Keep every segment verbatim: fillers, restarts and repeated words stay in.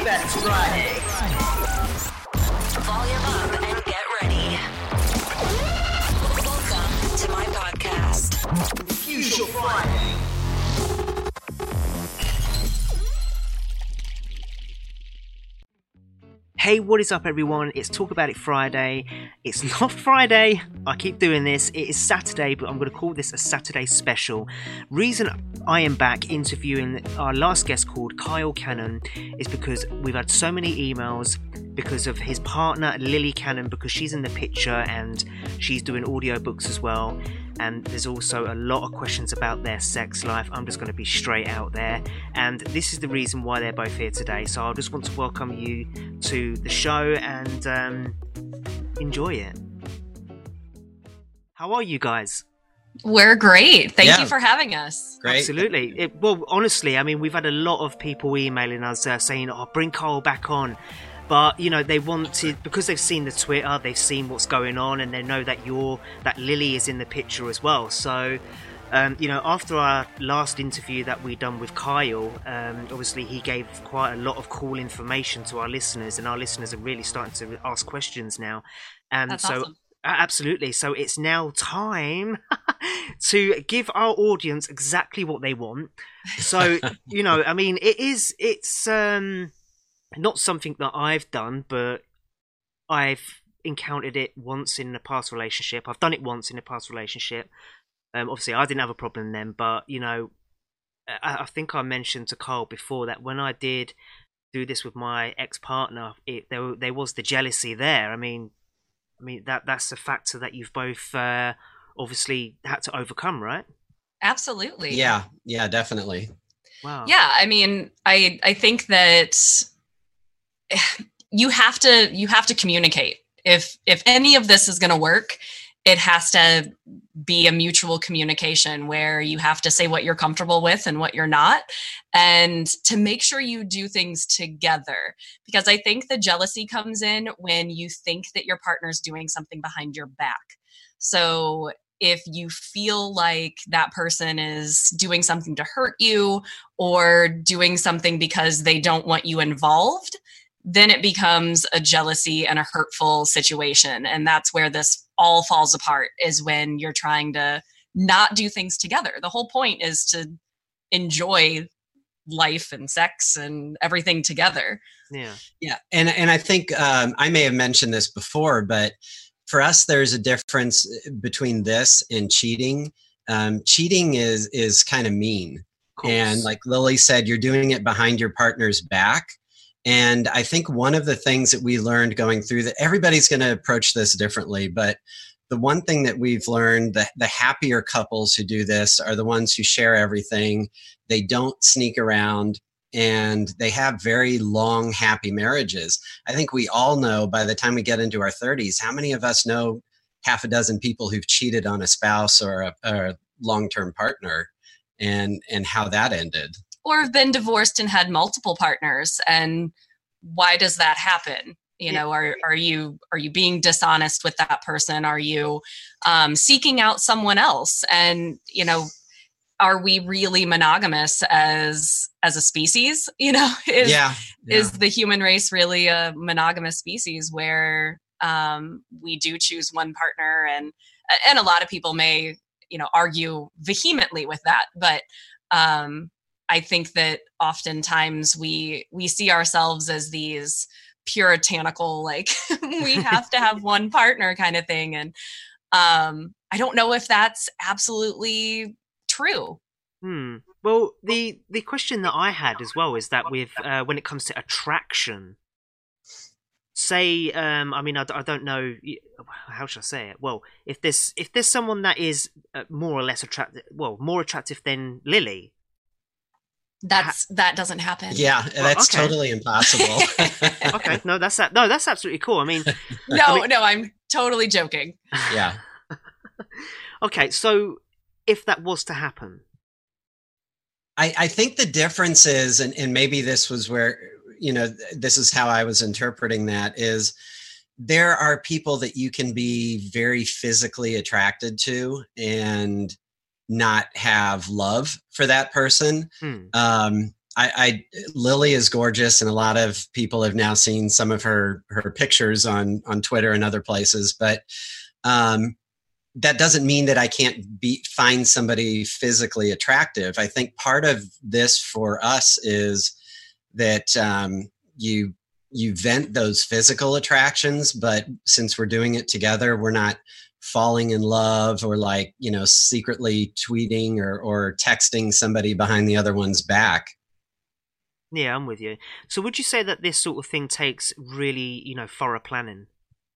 Best Friday. Volume up and get ready. Welcome to my podcast. Fuse Your Friday. Hey, what is up everyone? It's Talk About It Friday. It's not Friday. I keep doing this. It is Saturday, but I'm going to call this a Saturday special. Reason I am back interviewing our last guest called Kyle Cannon is because we've had so many emails because of his partner Lily Cannon, because she's in the picture and she's doing audiobooks as well. And there's also a lot of questions about their sex life. I'm just going to be straight out there. And this is the reason why they're both here today. So I just want to welcome you to the show and um, enjoy it. How are you guys? We're great. Thank Yeah. you for having us. Great. Absolutely. It, well, honestly, I mean, we've had a lot of people emailing us uh, saying, oh, bring Kyle back on. But, you know, they wanted, because they've seen the Twitter, they've seen what's going on, and they know that you're, that Lily is in the picture as well. So, um, you know, after our last interview that we done with Kyle, um, obviously he gave quite a lot of cool information to our listeners, and our listeners are really starting to ask questions now. And That's so, awesome. absolutely. So it's now time to give our audience exactly what they want. So, you know, I mean, it is, it's, um, not something that I've done, but I've encountered it once in a past relationship. I've done it once in a past relationship. Um, obviously, I didn't have a problem then, but, you know, I, I think I mentioned to Carl before that when I did do this with my ex-partner, it, there, there was the jealousy there. I mean, I mean that that's a factor that you've both uh, obviously had to overcome, right? Absolutely. Yeah, yeah, definitely. Wow. Yeah. I mean, I, I think that you have to, you have to communicate. If, if any of this is going to work, it has to be a mutual communication where you have to say what you're comfortable with and what you're not, and to make sure you do things together. Because I think the jealousy comes in when you think that your partner's doing something behind your back. So if you feel like that person is doing something to hurt you or doing something because they don't want you involved, then it becomes a jealousy and a hurtful situation. And that's where this all falls apart, is when you're trying to not do things together. The whole point is to enjoy life and sex and everything together. Yeah. Yeah, and and I think um, I may have mentioned this before, but for us, there's a difference between this and cheating. Um, cheating is is kind of mean, and like Lily said, you're doing it behind your partner's back. And I think one of the things that we learned going through that, everybody's going to approach this differently, but the one thing that we've learned, the, the happier couples who do this are the ones who share everything. They don't sneak around, and they have very long, happy marriages. I think we all know by the time we get into our thirties, how many of us know half a dozen people who've cheated on a spouse or a, or a long-term partner, and, and how that ended. Or have been divorced and had multiple partners. And why does that happen? You know, are, are you, are you being dishonest with that person? Are you um, seeking out someone else? And, you know, are we really monogamous as, as a species? You know, is, yeah, yeah. is the human race really a monogamous species where um, we do choose one partner? And, and a lot of people may, you know, argue vehemently with that, but um, I think that oftentimes we we see ourselves as these puritanical, like we have to have one partner kind of thing. And um, I don't know if that's absolutely true. Hmm. Well, the the question that I had as well is that with uh, when it comes to attraction, say, um, I mean, I, I don't know, how should I say it? Well, if there's if there's someone that is uh, more or less attractive, well, more attractive than Lily. That's that doesn't happen. Yeah, that's okay. totally impossible. Okay, no, that's that. No, that's absolutely cool. I mean, no, I mean, no, I'm totally joking. Yeah. Okay, so if that was to happen, I, I think the difference is, and, and maybe this was where, you know, this is how I was interpreting that, is there are people that you can be very physically attracted to and not have love for that person. Hmm. Um, I, I Lily is gorgeous, and a lot of people have now seen some of her her pictures on on Twitter and other places. But um, that doesn't mean that I can't be find somebody physically attractive. I think part of this for us is that um, you you vent those physical attractions, but since we're doing it together, we're not falling in love or like, you know, secretly tweeting or, or texting somebody behind the other one's back. Yeah, I'm with you. So would you say that this sort of thing takes really, you know, thorough planning?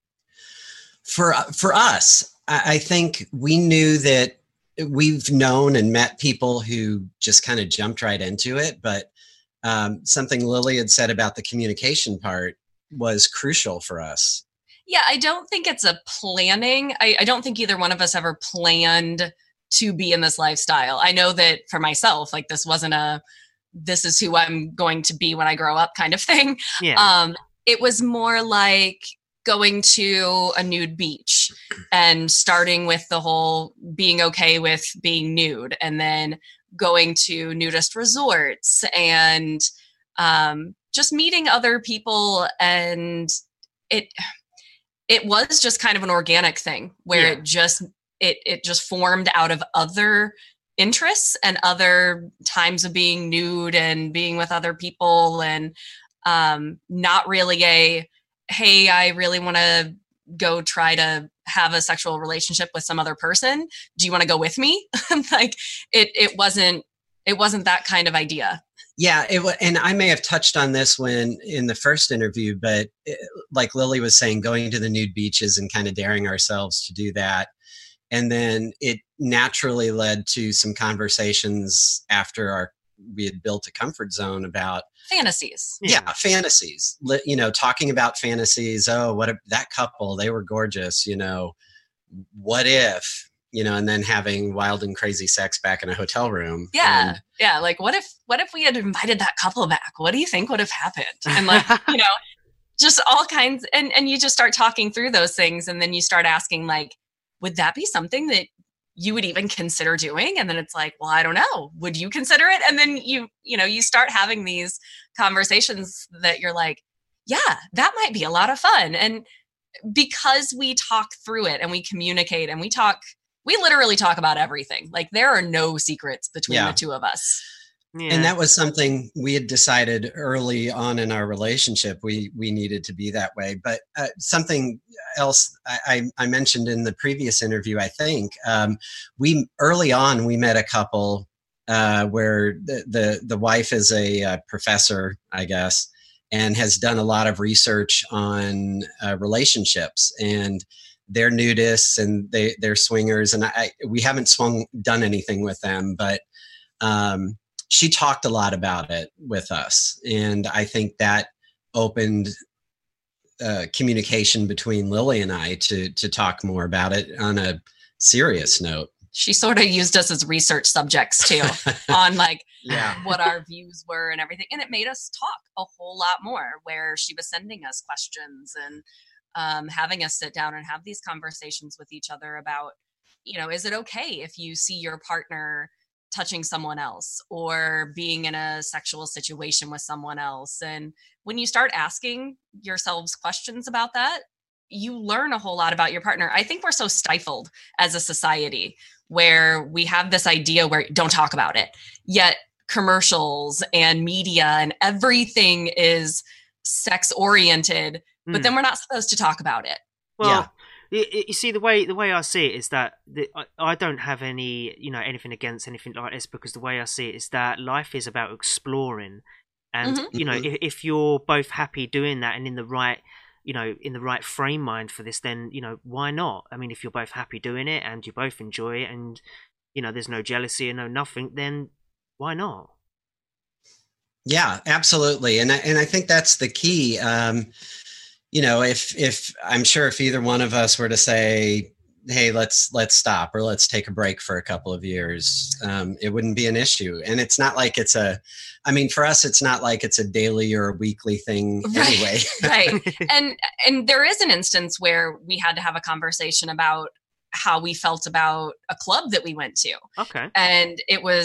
For, for us, I, I think we knew that we've known and met people who just kind of jumped right into it. But um, something Lily had said about the communication part was crucial for us. Yeah, I don't think it's a planning. I, I don't think either one of us ever planned to be in this lifestyle. I know that for myself, like this wasn't a, this is who I'm going to be when I grow up kind of thing. Yeah. Um, it was more like going to a nude beach and starting with the whole being okay with being nude, and then going to nudist resorts and um, just meeting other people. And it, it was just kind of an organic thing where Yeah. it just, it, it just formed out of other interests and other times of being nude and being with other people, and um, not really a, hey, I really want to go try to have a sexual relationship with some other person. Do you want to go with me? Like it, it wasn't, it wasn't that kind of idea. Yeah, it was, and I may have touched on this when in the first interview, but it, like Lily was saying, going to the nude beaches and kind of daring ourselves to do that. And then it naturally led to some conversations after our we had built a comfort zone about Fantasies. yeah, yeah fantasies. Li- You know, talking about fantasies. Oh, what a, that couple, they were gorgeous. You know, what if? You know, and then having wild and crazy sex back in a hotel room. Yeah. And, Yeah. Like what if, what if we had invited that couple back? What do you think would have happened? And like, you know, just all kinds. And, and you just start talking through those things. And then you start asking like, would that be something that you would even consider doing? And then it's like, well, I don't know. Would you consider it? And then you, you know, you start having these conversations that you're like, yeah, that might be a lot of fun. And because we talk through it and we communicate and we talk, we literally talk about everything. Like there are no secrets between Yeah. the two of us. Yeah. And that was something we had decided early on in our relationship. We we needed to be that way. But uh, something else I, I, I mentioned in the previous interview, I think um, we early on we met a couple uh, where the, the the wife is a uh, professor, I guess, and has done a lot of research on uh, relationships, and they're nudists and they they're swingers, and I we haven't swung done anything with them, but. Um, She talked a lot about it with us. And I think that opened uh, communication between Lily and I to to talk more about it on a serious note. She sort of used us as research subjects too on like Yeah. what our views were and everything. And it made us talk a whole lot more, where she was sending us questions and um, having us sit down and have these conversations with each other about, you know, is it okay if you see your partner touching someone else or being in a sexual situation with someone else? And when you start asking yourselves questions about that, you learn a whole lot about your partner. I think we're so stifled as a society where we have this idea where don't talk about it, yet commercials and media and everything is sex oriented, but Mm. then we're not supposed to talk about it. Well, Yeah. you, you see, the way the way I see it is that the, I, I don't have any, you know, anything against anything like this, because the way I see it is that life is about exploring, and Mhm. you know, Mhm. if, if you're both happy doing that and in the right, you know, in the right frame mind for this, then you know, why not? I mean, if you're both happy doing it and you both enjoy it, and you know, there's no jealousy and no nothing, then why not? Yeah, absolutely. And I, and I think that's the key. Um, you know, if if I'm sure if either one of us were to say, hey, let's let's stop or let's take a break for a couple of years, um, it wouldn't be an issue. And it's not like it's a, I mean, for us, it's not like it's a daily or a weekly thing Right. anyway. Right. And and there is an instance where we had to have a conversation about how we felt about a club that we went to. Okay. And it was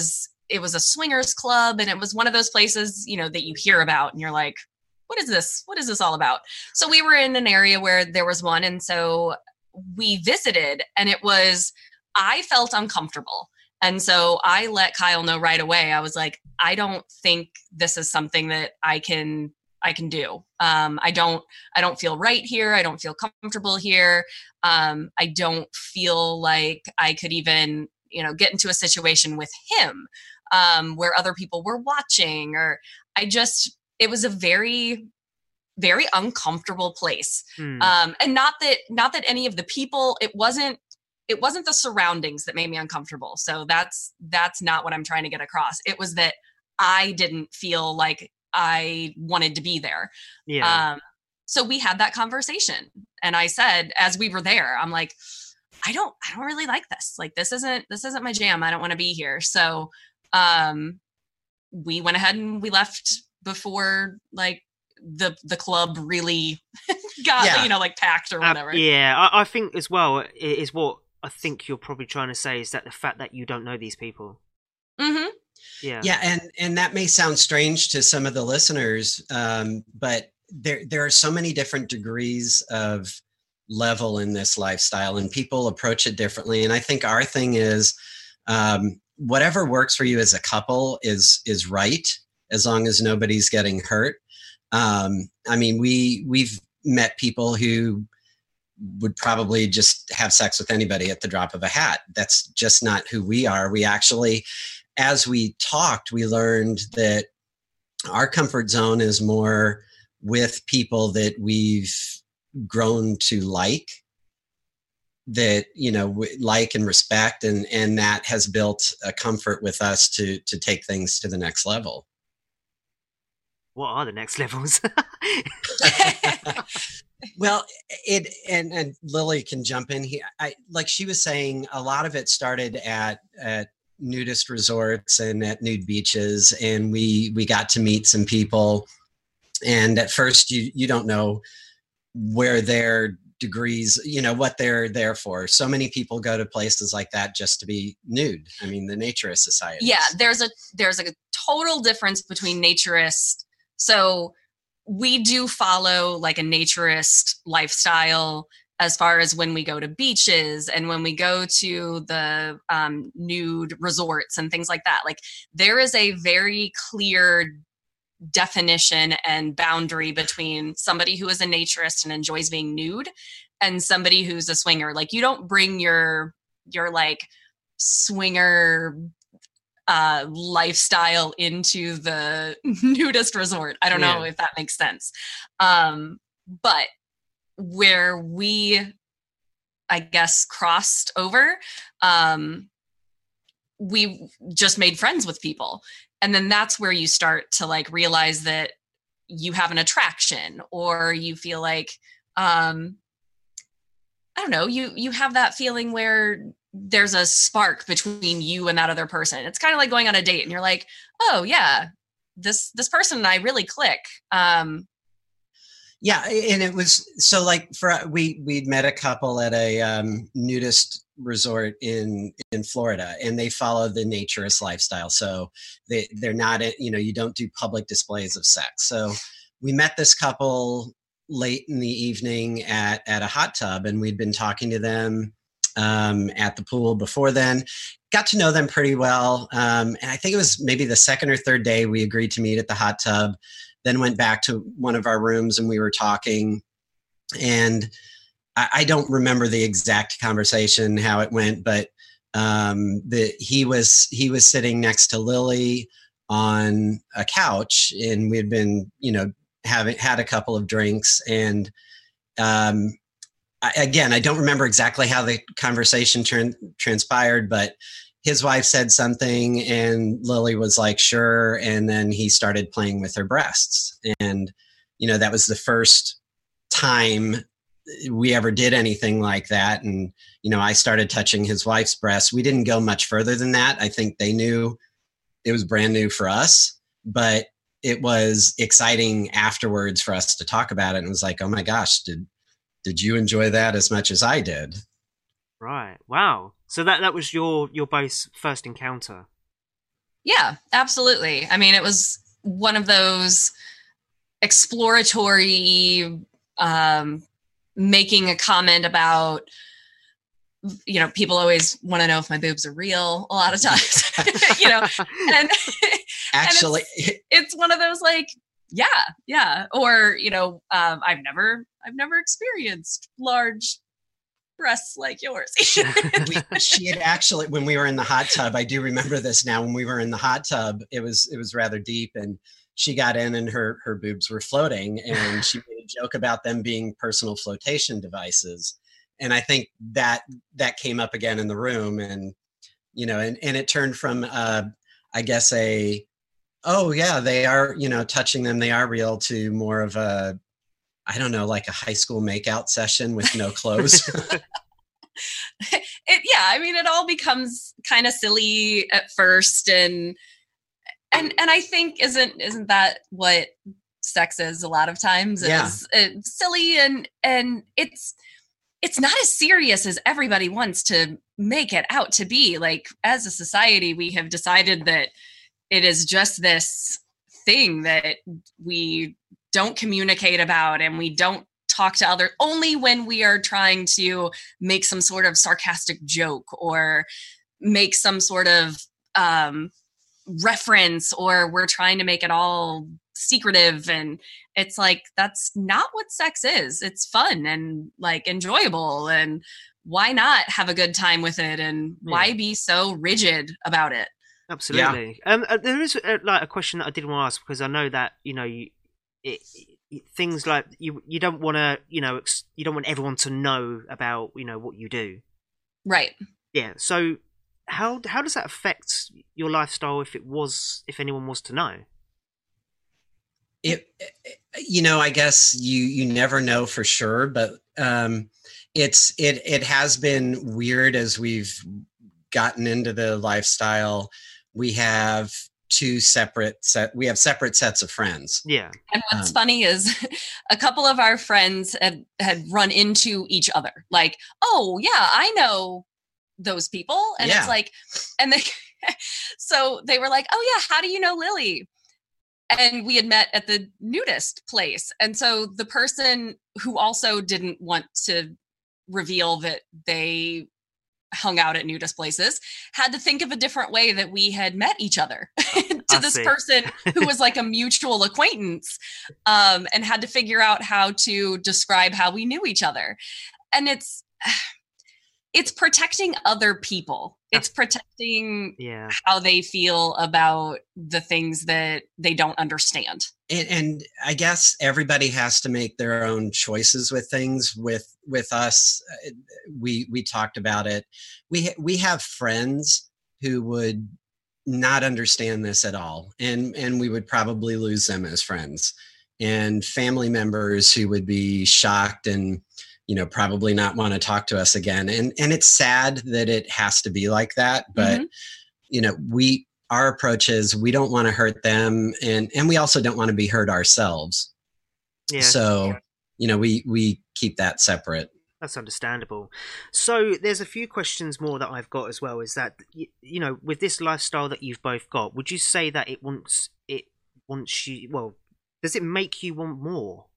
it was a swingers club, and it was one of those places, you know, that you hear about and you're like, what is this? What is this all about? So we were in an area where there was one. And so we visited, and it was, I felt uncomfortable. And so I let Kyle know right away. I was like, I don't think this is something that I can, I can do. Um, I don't, I don't feel right here. I don't feel comfortable here. Um, I don't feel like I could even, you know, get into a situation with him, um, where other people were watching, or I just, it was a very, very uncomfortable place. Hmm. Um, and not that, not that any of the people, it wasn't, it wasn't the surroundings that made me uncomfortable. So that's, that's not what I'm trying to get across. It was that I didn't feel like I wanted to be there. Yeah. Um, so we had that conversation, and I said, as we were there, I'm like, I don't, I don't really like this. Like, this isn't, this isn't my jam. I don't want to be here. So, um, we went ahead and we left before like the, the club really got, Yeah. you know, like packed or whatever. Uh, yeah, I, I think as well, it is what I think you're probably trying to say is that the fact that you don't know these people. Mm-hmm. Yeah. Yeah, and and that may sound strange to some of the listeners, um, but there there are so many different degrees of level in this lifestyle, and people approach it differently. And I think our thing is, um, whatever works for you as a couple is is right, as long as nobody's getting hurt. Um, I mean, we we've met people who would probably just have sex with anybody at the drop of a hat. That's just not who we are. We actually, as we talked, we learned that our comfort zone is more with people that we've grown to like, that, you know, like and respect, and, and that has built a comfort with us to, to take things to the next level. What are the next levels? Well, it and and Lily can jump in here. I like she was saying, a lot of it started at at nudist resorts and at nude beaches, and we we got to meet some people. And at first, you you don't know where their degrees, you know, what they're there for. So many people go to places like that just to be nude. I mean, the Naturist Society. Yeah, there's a there's a total difference between naturist. So we do follow like a naturist lifestyle as far as when we go to beaches and when we go to the um, nude resorts and things like that. Like, there is a very clear definition and boundary between somebody who is a naturist and enjoys being nude and somebody who's a swinger. Like, you don't bring your your like swinger uh lifestyle into the nudist resort. I don't know Yeah. if that makes sense. Um but where we, I guess, crossed over, um we just made friends with people. And then that's where you start to like realize that you have an attraction, or you feel like um I don't know, you you have that feeling where there's a spark between you and that other person. It's kind of like going on a date and you're like, oh yeah, this this person and I really click. Um, Yeah, and it was so like for we we'd met a couple at a um, nudist resort in in Florida, and they follow the naturist lifestyle. So they they're not, you know, you don't do public displays of sex. So we met this couple late in the evening at at a hot tub, and we'd been talking to them um, at the pool before then. Got to know them pretty well, um, and I think it was maybe the second or third day we agreed to meet at the hot tub. Then went back to one of our rooms and we were talking, and I, I don't remember the exact conversation, how it went, but um, the, he was, he was sitting next to Lily on a couch, and we'd been, you know, having had a couple of drinks. And um, I, again, I don't remember exactly how the conversation tran- transpired, but his wife said something and Lily was like, sure. And then he started playing with her breasts. And, you know, that was the first time we ever did anything like that. And, you know, I started touching his wife's breasts. We didn't go much further than that. I think they knew it was brand new for us, but it was exciting afterwards for us to talk about it. And it was like, oh my gosh, did, did you enjoy that as much as I did? Right. Wow. So that that was your your both first encounter. Yeah, absolutely. I mean, it was one of those exploratory, um, making a comment about, you know, people always want to know if my boobs are real a lot of times, you know, and Actually, and it's, it's one of those like, yeah, yeah. Or, you know, um, I've never, I've never experienced large breasts like yours. we, she had actually, when we were in the hot tub, I do remember this now, when we were in the hot tub, it was, it was rather deep, and she got in and her, her boobs were floating, and she made a joke about them being personal flotation devices. And I think that that came up again in the room, and, you know, and, and it turned from, uh, I guess a, oh yeah, they are, you know, touching them, they are real, to more of a, I don't know, like a high school makeout session with no clothes. it, yeah, I mean, it all becomes kind of silly at first, and and and I think isn't isn't that what sex is a lot of times? Is Yeah. It's silly, and and it's it's not as serious as everybody wants to make it out to be. Like, as a society, we have decided that it is just this thing that we don't communicate about, and we don't talk to other, only when we are trying to make some sort of sarcastic joke or make some sort of um, reference, or we're trying to make it all secretive. And it's like, that's not what sex is. It's fun and like enjoyable, and why not have a good time with it, and Yeah. why be so rigid about it? Absolutely. Um, uh, there is uh, like a question that I did want to ask, because I know that, you know, you, it, it, things like you you don't want to, you know, ex- you don't want everyone to know about, you know, what you do. Right. Yeah. So how how does that affect your lifestyle if it was if anyone was to know? It, you know, I guess you you never know for sure, but um, it's it it has been weird as we've gotten into the lifestyle. We have two separate set. We have separate sets of friends. Yeah. And what's Um, funny is a couple of our friends had, had run into each other. Like, oh yeah, I know those people. And Yeah. it's like, and they, so they were like, oh yeah, how do you know Lily? And we had met at the nudist place. And so the person who also didn't want to reveal that they hung out at nudist places had to think of a different way that we had met each other to I this see. person who was like a mutual acquaintance, um, and had to figure out how to describe how we knew each other. And it's it's protecting other people. It's protecting Yeah. how they feel about the things that they don't understand. And, and I guess everybody has to make their own choices with things. With with us, uh, we we talked about it. We we have friends who would not understand this at all, and and we would probably lose them as friends. And family members who would be shocked and, you know, probably not want to talk to us again. And and it's sad that it has to be like that, but Mhm. you know, we our approach is we don't want to hurt them, and and we also don't want to be hurt ourselves. Yeah. So, you know, we we keep that separate. That's understandable. So there's a few questions more that I've got as well. Is that you, you know, with this lifestyle that you've both got, would you say that it wants it wants you? Well, does it make you want more?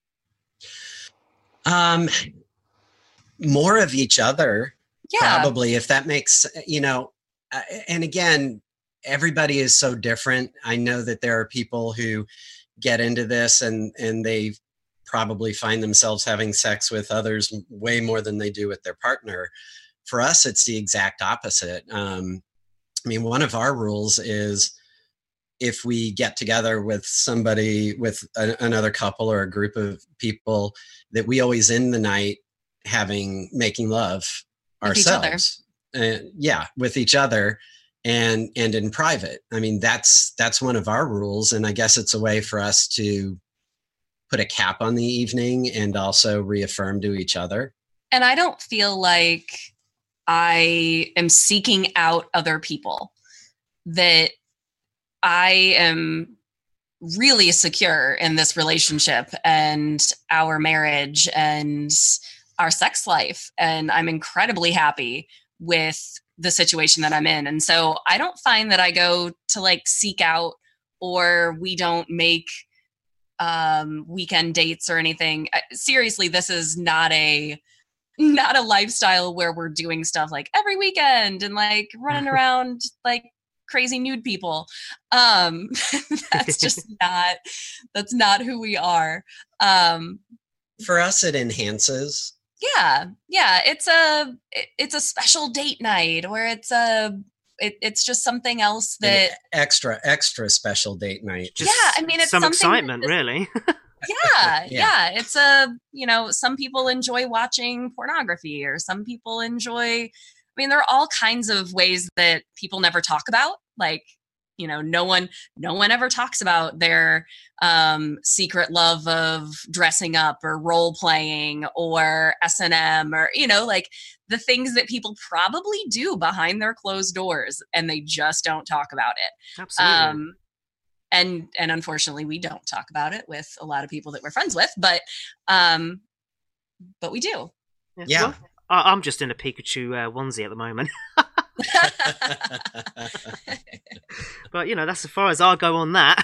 Um, more of each other, Yeah. probably, if that makes, you know, uh, and again, everybody is so different. I know that there are people who get into this and and they probably find themselves having sex with others way more than they do with their partner. For us, it's the exact opposite. Um, I mean, one of our rules is if we get together with somebody, with a, another couple or a group of people, that we always end the night having, making love With each other. ourselves. Uh, yeah, with each other. And, and in private. I mean, that's, that's one of our rules. And I guess it's a way for us to put a cap on the evening and also reaffirm to each other. And I don't feel like I am seeking out other people, that I am really secure in this relationship and our marriage and our sex life. And I'm incredibly happy with the situation that I'm in. And so I don't find that I go to like seek out, or we don't make um, weekend dates or anything. Seriously, this is not a, not a lifestyle where we're doing stuff like every weekend and like running around like crazy nude people. Um, that's just not, that's not who we are. Um, For us, it enhances. Yeah. Yeah. It's a, it, it's a special date night, or it's a, it, it's just something else that An extra, extra special date night. Just yeah. I mean, it's some something that excitement, just- really. yeah, Yeah. yeah. It's a, you know, some people enjoy watching pornography, or some people enjoy, I mean, there are all kinds of ways that people never talk about. Like, you know, no one, no one ever talks about their um, secret love of dressing up or role playing or S and M, or, you know, like the things that people probably do behind their closed doors, and they just don't talk about it. Absolutely. Um, and and unfortunately, we don't talk about it with a lot of people that we're friends with, but um, but we do. Yeah. Well, I- I'm just in a Pikachu uh, onesie at the moment. But, you know, that's as far as I'll go on that.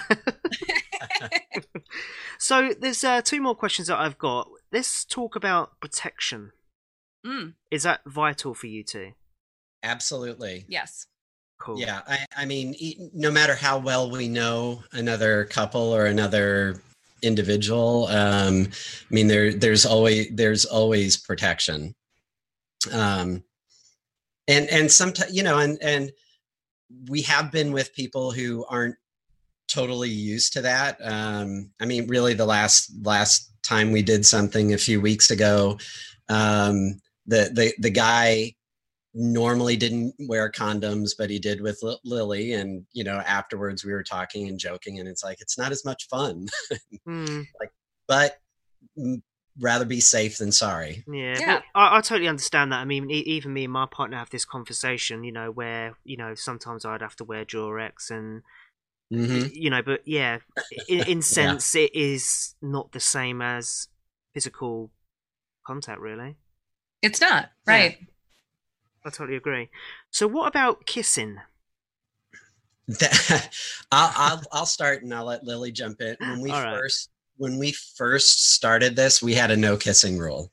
So there's uh, two more questions that I've got. Let's talk about protection. Mm, Is that vital for you two? Absolutely. yes. Cool. Yeah. I, I mean, e- no matter how well we know another couple or another individual, um, I mean, there, there's always, there's always protection. Um, and, and sometimes, you know, and, and we have been with people who aren't totally used to that. Um, I mean, really the last, last time we did something a few weeks ago, um, the, the, the guy normally didn't wear condoms, but he did with L- Lily. And, you know, afterwards we were talking and joking, and it's like, it's not as much fun, Hmm. but mm, rather be safe than sorry. Yeah, Yeah. but I, I totally understand that. I mean, e- even me and my partner have this conversation, you know, where, you know, sometimes I'd have to wear Durex and, Hmm. you know, but yeah, in, in sense, it is not the same as physical contact, really. It's not, right? I totally agree. So what about kissing? That, I'll, I'll I'll start and I'll let Lily jump in. When we All right. first when we first started this, we had a no kissing rule,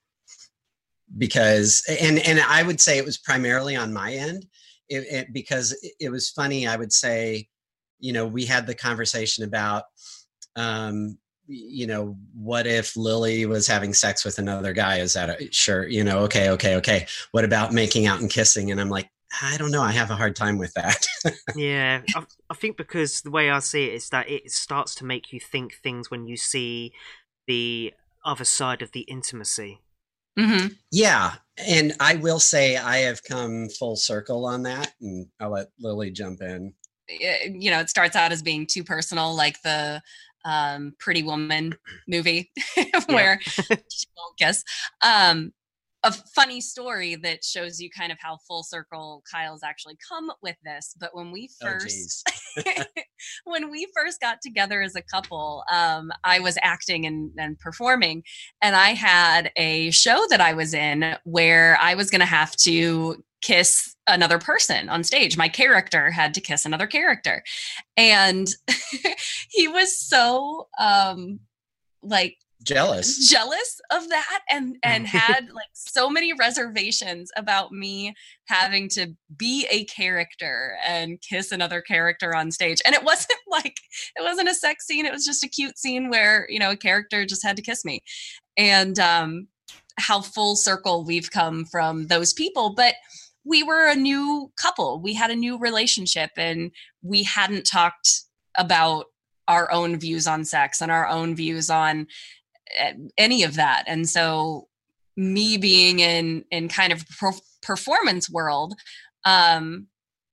because and and I would say it was primarily on my end, it, it, because it, it was funny. I would say, you know, we had the conversation about, um, you know, what if Lily was having sex with another guy? Is that a, sure? You know, okay, okay, okay. What about making out and kissing? And I'm like, I don't know. I have a hard time with that. Yeah, I, I think because the way I see it is that it starts to make you think things when you see the other side of the intimacy. Mm-hmm. Yeah. And I will say I have come full circle on that, and I'll let Lily jump in. You know, it starts out as being too personal, like the um, Pretty Woman movie where she won't kiss. Um, a funny story that shows you kind of how full circle Kyle's actually come with this. But when we Oh, first, geez. when we first got together as a couple, um, I was acting and, and performing, and I had a show that I was in where I was going to have to kiss another person on stage. My character had to kiss another character. And he was so um like Jealous. jealous of that, and and had like so many reservations about me having to be a character and kiss another character on stage. And it wasn't like, it wasn't a sex scene, it was just a cute scene where, you know, a character just had to kiss me. And um how full circle we've come from those people. But we were a new couple, we had a new relationship, and we hadn't talked about our own views on sex and our own views on any of that. And so me being in in kind of per- performance world, um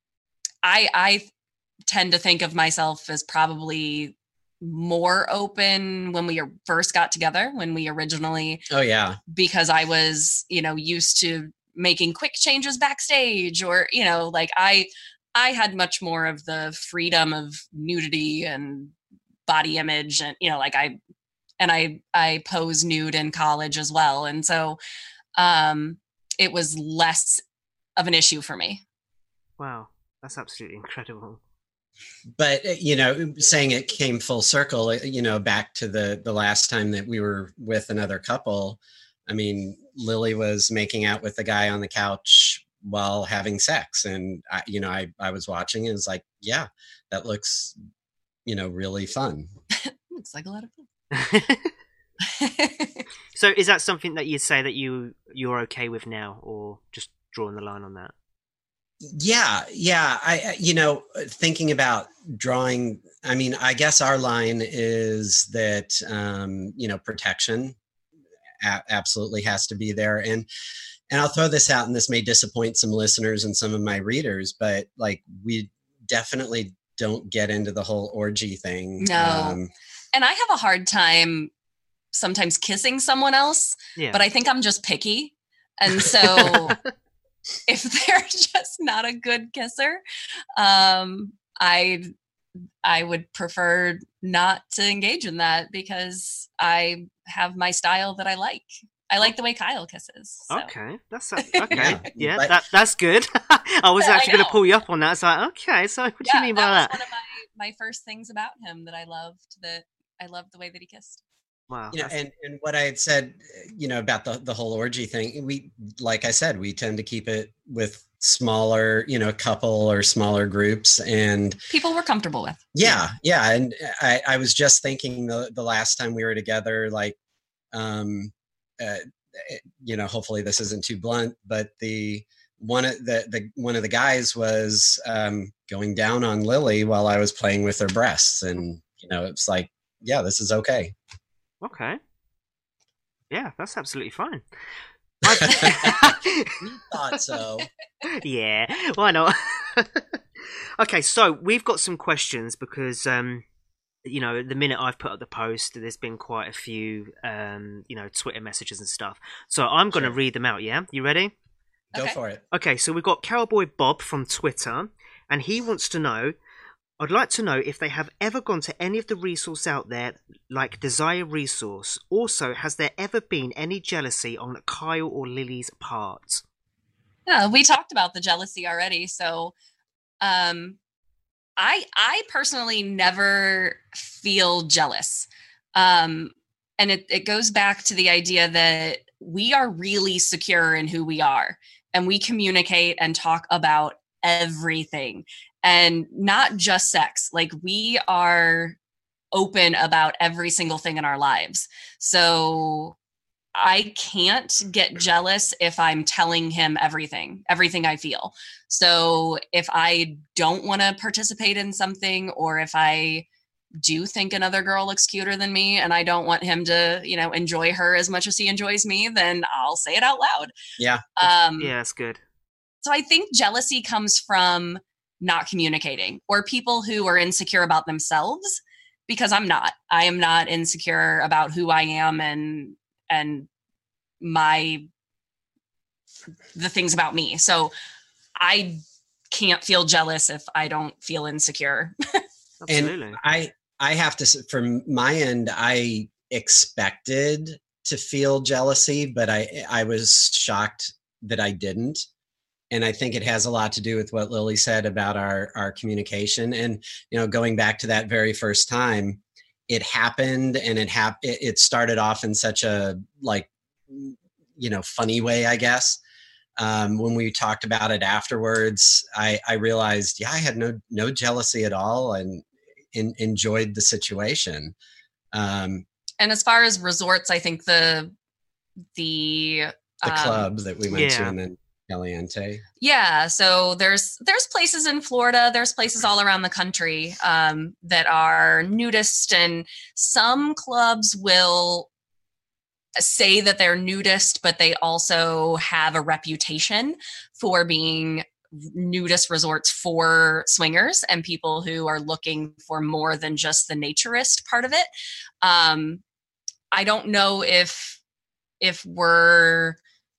i i tend to think of myself as probably more open when we first got together, when we originally, Oh yeah. because I was, you know, used to making quick changes backstage, or, you know, like I I had much more of the freedom of nudity and body image, and, you know, like I and I I pose nude in college as well. And so um it was less of an issue for me. Wow, that's absolutely incredible. But you know, saying it came full circle, you know, back to the the last time that we were with another couple. I mean, Lily was making out with the guy on the couch while having sex, and I, you know, I I was watching and was like, yeah, that looks, you know, really fun. Looks like a lot of fun. So, is that something that you say that you you're okay with now, or just drawing the line on that? Yeah, yeah. I, you know, thinking about drawing, I mean, I guess our line is that, um, you know, protection a- absolutely has to be there. And, and I'll throw this out, and this may disappoint some listeners and some of my readers, but like, we definitely don't get into the whole orgy thing. No. Um, and I have a hard time sometimes kissing someone else, Yeah. but I think I'm just picky. And so if they're just not a good kisser, um, I I would prefer not to engage in that, because I have my style that I like. I like the way Kyle kisses. So. Okay, that's okay. Yeah, Yeah, but- that that's good. I was Yeah, I actually going to know. pull you up on that. It's like, okay, so what do Yeah, you mean by that that? was one of my, my first things about him that I loved. That I loved the way that he kissed. Wow. you know, that's- and, and what I had said, you know, about the, the whole orgy thing, we, like I said, we tend to keep it with smaller, you know, couple or smaller groups. And People were comfortable with. yeah, yeah. And I, I was just thinking the, the last time we were together, like, um, uh, you know, hopefully this isn't too blunt, but the one of the, the one of the guys was um, going down on Lily while I was playing with her breasts, and you know, it's like, yeah, this is okay. Okay. Yeah, that's absolutely fine. We thought so. Yeah, why not? Okay, so we've got some questions because, um, you know, the minute I've put up the post, there's been quite a few, um, you know, Twitter messages and stuff. So I'm going to Sure. read them out, yeah? You ready? Go Okay. for it. Okay, so we've got Cowboy Bob from Twitter, and he wants to know, I'd like to know if they have ever gone to any of the resource out there, like Desire Resource. Also, has there ever been any jealousy on Kyle or Lily's part? Yeah, we talked about the jealousy already. So, um, I I personally never feel jealous, um, and it it goes back to the idea that we are really secure in who we are, and we communicate and talk about everything, and not just sex. Like, we are open about every single thing in our lives. So I can't get jealous if I'm telling him everything, everything I feel. So if I don't want to participate in something, or if I do think another girl looks cuter than me and I don't want him to, you know, enjoy her as much as he enjoys me, then I'll say it out loud. Yeah. Um, Yeah, that's good. So I think jealousy comes from not communicating, or people who are insecure about themselves, because I'm not. I am not insecure about who I am and and my the things about me. So I can't feel jealous if I don't feel insecure. Absolutely. I I have to s- from my end, I expected to feel jealousy, but I I was shocked that I didn't. And I think it has a lot to do with what Lily said about our our communication. And you know, going back to that very first time, it happened, and it hap- it, it started off in such a like you know funny way, I guess. Um, when we talked about it afterwards, I, I realized, yeah, I had no no jealousy at all, and in, enjoyed the situation. Um, And as far as resorts, I think the the the um, club that we went to, yeah. and then Caliente. Yeah, so there's there's places in Florida, there's places all around the country um, that are nudist, and some clubs will say that they're nudist, but they also have a reputation for being nudist resorts for swingers and people who are looking for more than just the naturist part of it. Um, I don't know if if we're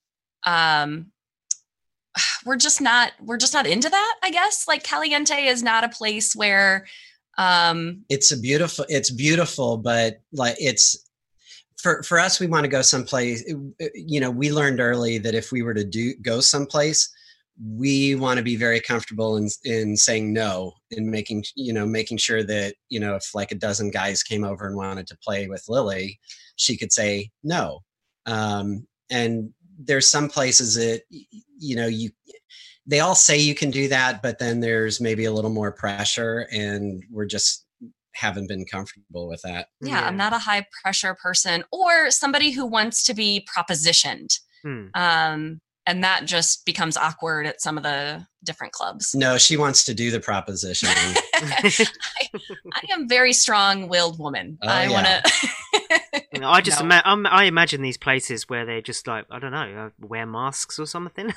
um, we're just not we're just not into that, I guess. Like, Caliente is not a place where um It's a beautiful, it's beautiful, but like it's for for us, we want to go someplace. You know, we learned early that if we were to do go someplace, we want to be very comfortable in in saying no, and making you know making sure that you know if like a dozen guys came over and wanted to play with Lily, she could say no. Um, and there's some places that you know you they all say you can do that, but then there's maybe a little more pressure, and we're just haven't been comfortable with that. Yeah, Yeah. I'm not a high pressure person or somebody who wants to be propositioned. Hmm. Um, and that just becomes awkward at some of the different clubs. No, she wants to do the proposition. I, I am very strong-willed woman. Oh, I yeah. want to. You know, I just No. ima- um, I imagine these places where they just like I don't know uh, wear masks or something.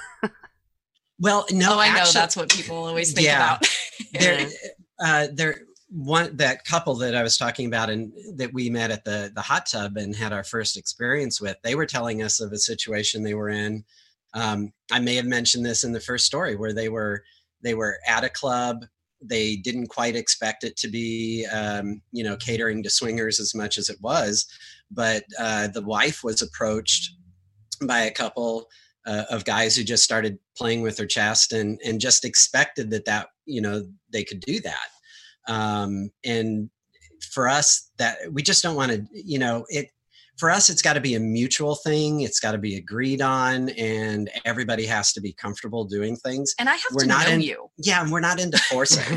Well, no, Oh, I know actually, that's what people always think Yeah. about. there, uh, there, one that couple that I was talking about, and that we met at the the hot tub and had our first experience with. They were telling us of a situation they were in. Um, I may have mentioned this in the first story, where they were they were at a club. They didn't quite expect it to be, um, you know, catering to swingers as much as it was, but uh, the wife was approached by a couple uh, of guys who just started playing with her chest, and and just expected that that you know they could do that. Um, and for us, that we just don't want to, you know, it. For us, it's got to be a mutual thing. It's got to be agreed on, and everybody has to be comfortable doing things. And I have We're to not know in- you. Yeah, and we're not into forcing.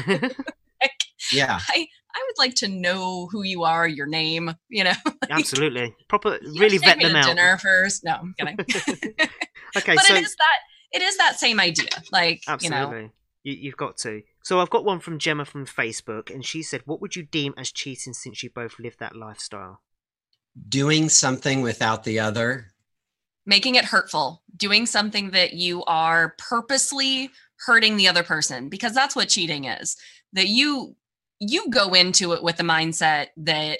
Yeah, I, I would like to know who you are, your name, you know. Absolutely, proper. You Really have to take vet me them to out. dinner first. No, I'm kidding. Okay, but so it is that it is that same idea. Like, absolutely. you know, You, you've got to. So I've got one from Gemma from Facebook, and she said, "What would you deem as cheating since you both live that lifestyle?" doing something without the other. making it hurtful, doing something that you are purposely hurting the other person, because that's what cheating is. That you you go into it with the mindset that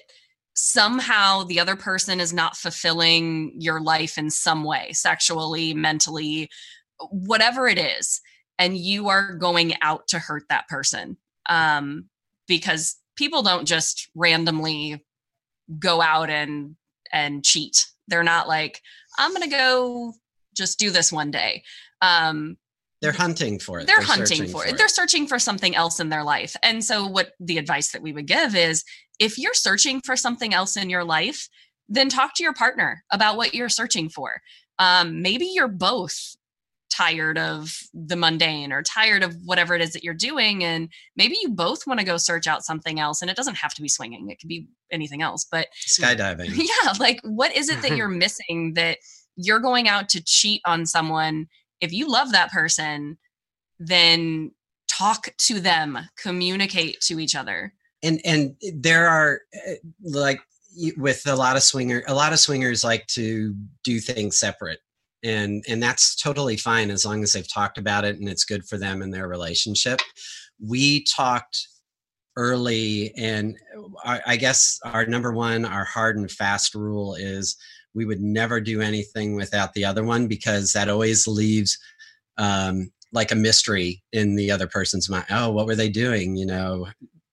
somehow the other person is not fulfilling your life in some way, sexually, mentally, whatever it is, and you are going out to hurt that person. Um, because people don't just randomly go out and and cheat. They're not like, I'm gonna go just do this one day. Um, They're hunting for it. they're, hunting searching for it. They're searching for something else in their life. And so what the advice that we would give is, if you're searching for something else in your life, then talk to your partner about what you're searching for. Um, maybe you're both tired of the mundane or tired of whatever it is that you're doing. And maybe you both want to go search out something else. And it doesn't have to be swinging. It could be anything else, but skydiving. yeah, like what is it that you're missing that you're going out to cheat on someone? If you love that person, then talk to them, communicate to each other. And and there are uh, like with a lot of swinger, a lot of swingers like to do things separate. And and that's totally fine as long as they've talked about it and it's good for them and their relationship. We talked early, and I, I guess our number one, our hard and fast rule is we would never do anything without the other one, because that always leaves um, like a mystery in the other person's mind. Oh, what were they doing? You know,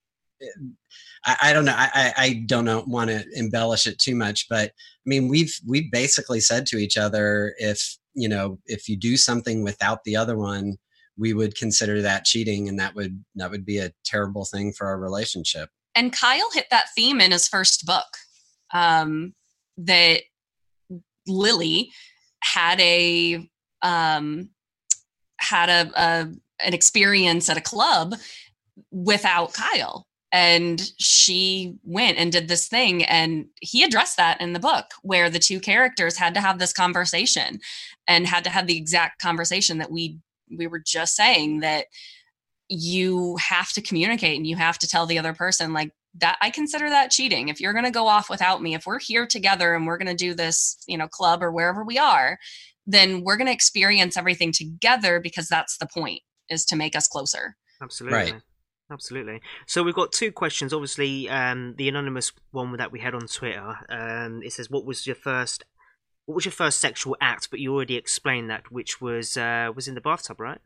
I, I don't know. I, I don't know, want to embellish it too much, but I mean, we've we've basically said to each other, if you know, if you do something without the other one, we would consider that cheating, and that would that would be a terrible thing for our relationship. And Kyle hit that theme in his first book, um, that Lily had a um, had a, a an experience at a club without Kyle. And she went and did this thing, and he addressed that in the book, where the two characters had to have this conversation and had to have the exact conversation that we we were just saying, that you have to communicate and you have to tell the other person, like, that I consider that cheating. If you're going to go off without me, if we're here together and we're going to do this, you know, club or wherever we are, then we're going to experience everything together, because that's the point, is to make us closer. Absolutely. Right. Absolutely. So we've got two questions. Obviously, um, the anonymous one that we had on Twitter. Um, it says, "What was your first? What was your first sexual act?" But you already explained that, which was uh, was in the bathtub, right?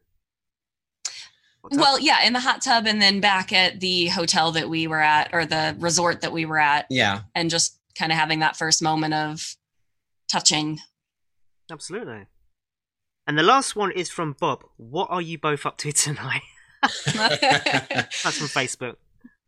What's Well, yeah, in the hot tub, and then back at the hotel that we were at, or the resort that we were at, Yeah. and just kind of having that first moment of touching. Absolutely. And the last one is from Bob. What are you both up to tonight? That's from Facebook.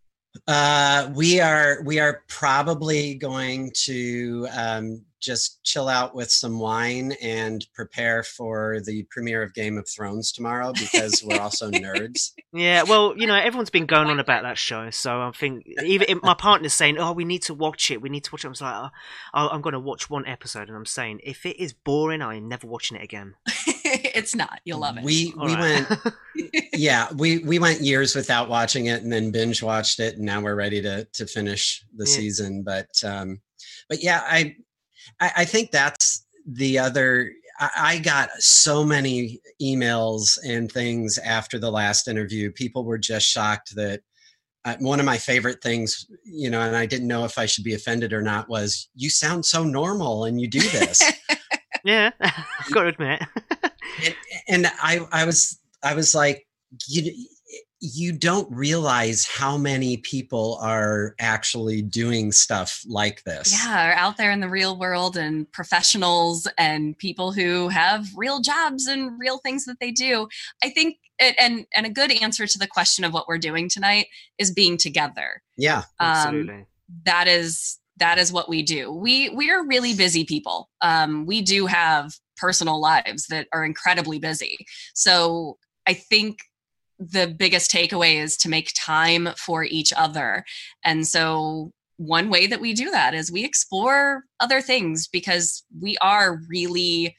Uh, we are we are probably going to um, just chill out with some wine and prepare for the premiere of Game of Thrones tomorrow because we're also nerds. Yeah, well, you know, everyone's been going on about that show, so I think even my partner's saying, "Oh, we need to watch it. We need to watch it." I was like, oh, "I'm going to watch one episode," and I'm saying, if it is boring, I'm never watching it again. It's not. You'll love it. We All we right. went yeah we we went years without watching it and then binge watched it and now we're ready to to finish the Yeah. season. But um, but yeah, I, I I think that's the other. I, I got so many emails and things after the last interview. People were just shocked that. Uh, one of my favorite things, you know, and I didn't know if I should be offended or not, was you sound so normal and you do this. Yeah, I've got to admit. and, and I, I was, I was like, you, you don't realize how many people are actually doing stuff like this. Yeah, are out there in the real world and professionals and people who have real jobs and real things that they do. I think, it, and and a good answer to the question of what we're doing tonight is being together. Yeah, Absolutely. Um, that is that is what we do. We we are really busy people. Um, we do have personal lives that are incredibly busy. So I think the biggest takeaway is to make time for each other. And so one way that we do that is we explore other things because we are really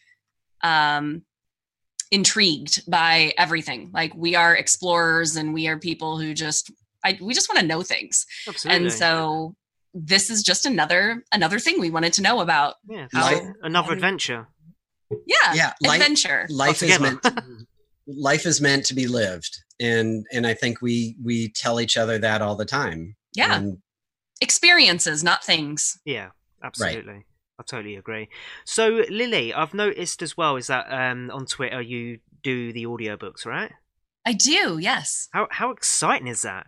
um, intrigued by everything. Like we are explorers and we are people who just, I, we just want to know things. Absolutely. And so this is just another, another thing we wanted to know about. yeah, it's Life- like another adventure. Yeah. yeah. Life, Adventure. life is Altogether. meant. Life is meant to be lived, and and I think we we tell each other that all the time. Yeah. And Experiences, not things. Yeah, absolutely. I totally agree. So, Lily, I've noticed as well is that um, on Twitter you do the audiobooks, right? I do. Yes. How how exciting is that?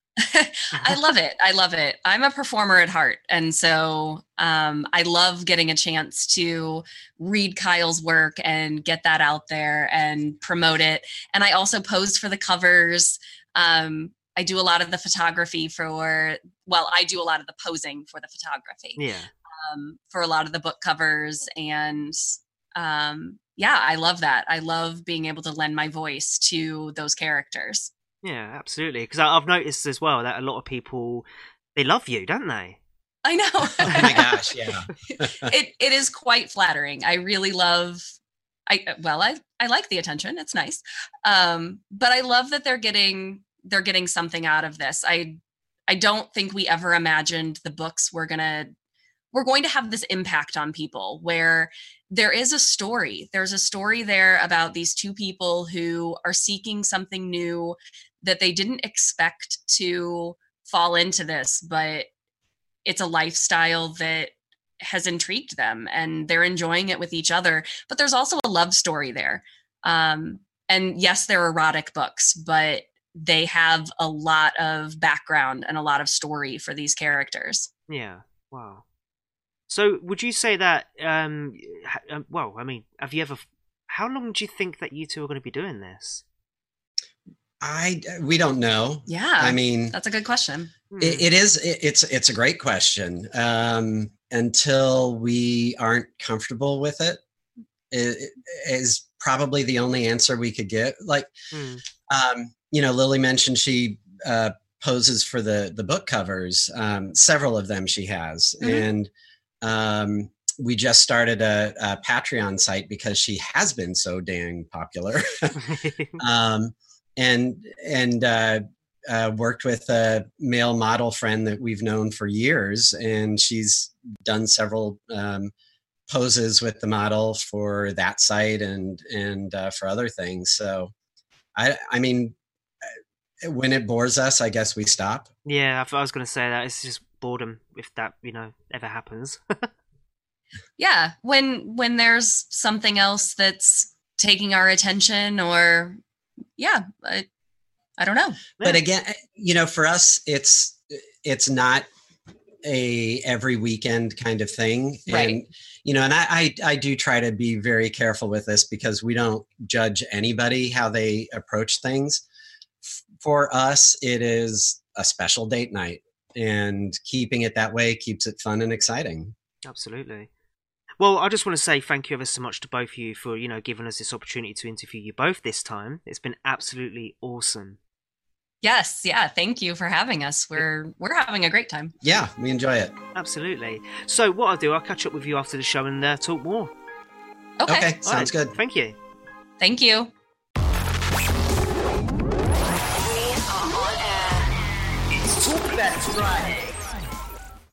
I love it. I love it. I'm a performer at heart. And so um, I love getting a chance to read Kyle's work and get that out there and promote it. And I also pose for the covers. Um, I do a lot of the photography for, well, I do a lot of the posing for the photography Yeah. um, for a lot of the book covers. And um, yeah, I love that. I love being able to lend my voice to those characters. Yeah, absolutely. Because I've noticed as well that a lot of people, they love you, don't they? I know. oh my gosh, yeah. it it is quite flattering. I really love I well I I like the attention. It's nice. Um but I love that they're getting they're getting something out of this. I I don't think we ever imagined the books were going to we're going to have this impact on people where there is a story. There's a story there about these two people who are seeking something new that they didn't expect to fall into this, but it's a lifestyle that has intrigued them and they're enjoying it with each other. But there's also a love story there. Um, and yes, they're erotic books, but they have a lot of background and a lot of story for these characters. Yeah. Wow. So, would you say that? Um, ha- um, well, I mean, have you ever? How long do you think that you two are going to be doing this? I we don't know. Yeah. I mean, That's a good question. Hmm. It, it is. It, it's it's a great question. Um, until we aren't comfortable with it, it, it is probably the only answer we could get. Like, Hmm. um, you know, Lily mentioned she uh, poses for the the book covers. Um, several of them she has, Mhm. and um, we just started a, a Patreon site because she has been so dang popular. um, and and uh, uh, worked with a male model friend that we've known for years, and she's done several um, poses with the model for that site and and uh, for other things. So, I I mean, when it bores us, I guess we stop. Yeah, I thought I was going to say that it's just boredom if that you know ever happens. Yeah. When when there's something else that's taking our attention or yeah, I, I don't know. But again, you know, for us, it's it's not a every weekend kind of thing. Right. And, you know, and I, I, I do try to be very careful with this because we don't judge anybody how they approach things. For us, it is a special date night, and keeping it that way keeps it fun and exciting. Absolutely. Well, I just want to say thank you ever so much to both of you for, you know, giving us this opportunity to interview you both this time. It's been absolutely awesome. Yes, yeah. Thank you for having us. We're we're having a great time. Yeah, we enjoy it. Absolutely. So what I'll do, I'll catch up with you after the show and uh, talk more. Okay. Okay, All sounds right. good. Thank you. Thank you. We are on air. It's Talk Best Friday.